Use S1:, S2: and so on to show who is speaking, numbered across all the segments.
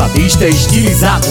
S1: tecladista estilizado.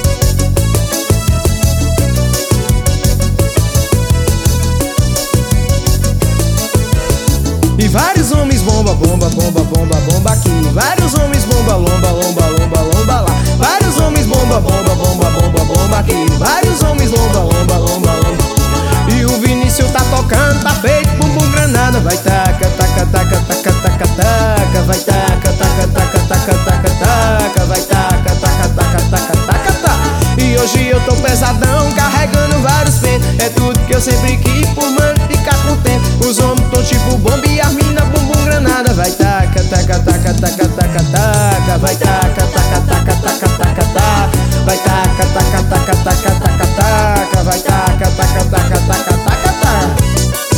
S2: E vários homens bomba, bomba, bomba, bomba, bomba aqui. Vários homens bomba, lomba, lomba, lomba, lomba lá. Vários homens bomba, bomba, bomba, bomba, bomba aqui. Vários homens lomba, lomba, lomba, lomba. E o Vinícius tá tocando, tá feito bumbum granada. Vai taca, taca, taca, taca, taca, taca. Vai taca, taca, taca, taca, taca, taca. Vai taca, taca, taca, taca, taca, taca. E hoje eu tô pesadão, carregando vários pentos. É tudo que eu sempre quis, por mano ficar contente. Os homens tão tipo bomba e as mina bumbum granada. Vai taca, taca, taca, taca, taca, taca. Vai taca, taca, taca, taca, taca, taca. Vai taca, taca, taca, taca, taca, taca. Vai taca, taca, taca, taca, taca, taca.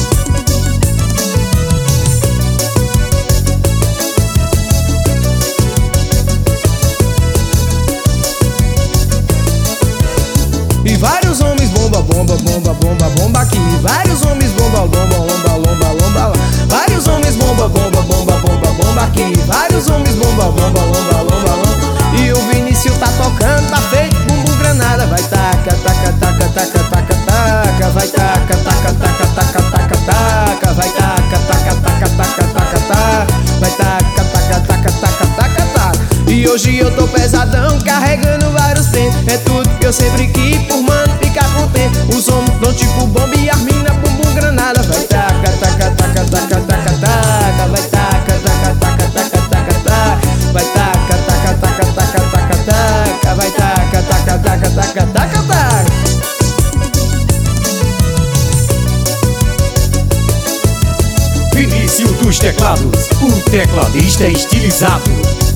S2: E vários homens bomba, bomba, bomba, bomba, bomba aqui. Vários homens bomba, lomba, lomba, lomba, lomba lá. Vários homens bomba, bomba, bomba, bomba, bomba aqui. Vários homens bomba, bomba, lomba, lomba, lomba. E o Vinícius tá tocando, tá feito bumbum granada. Vai taca, taca, taca, taca, taca, taca. Vai taca, taca, taca, taca, taca, taca. Vai taca, taca, taca, taca, taca, taca. Vai taca, taca, taca, taca, taca, taca. E hoje eu tô pesadão, carregando vários pentos. É tudo que eu sempre quis, por mano ficar contente. Os homens dão tipo bomba e as mina bumbum granada. Vai taca, taca, taca, taca, taca, taca. Vai taca, taca, taca, taca, taca, taca. Vai taca, taca, taca, taca, taca, taca. Vai taca, taca, taca, taca, taca, taca.
S1: Vinícius dos teclados, o tecladista estilizado.